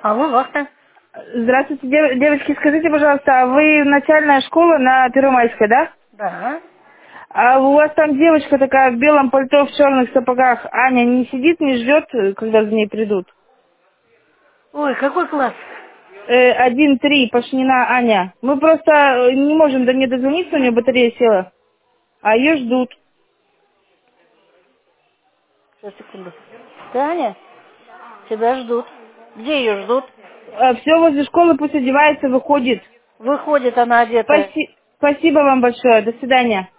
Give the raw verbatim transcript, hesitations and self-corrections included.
Алло, Вахта. Здравствуйте, дев- девочки, скажите, пожалуйста, а вы начальная школа на Первомайской, да? Да. А у вас там девочка такая в белом пальто, в черных сапогах, Аня, не сидит, не ждет, э, когда за ней придут? Ой, какой класс? Э, один, три, Пашнина Аня. Мы просто э, не можем до нее дозвониться, у нее батарея села, а ее ждут. Сейчас, секунду. Ты, Аня? Тебя ждут. Где ее ждут? все возле школы, пусть одевается, выходит. Выходит она одетая. Спаси- Спасибо вам большое, до свидания.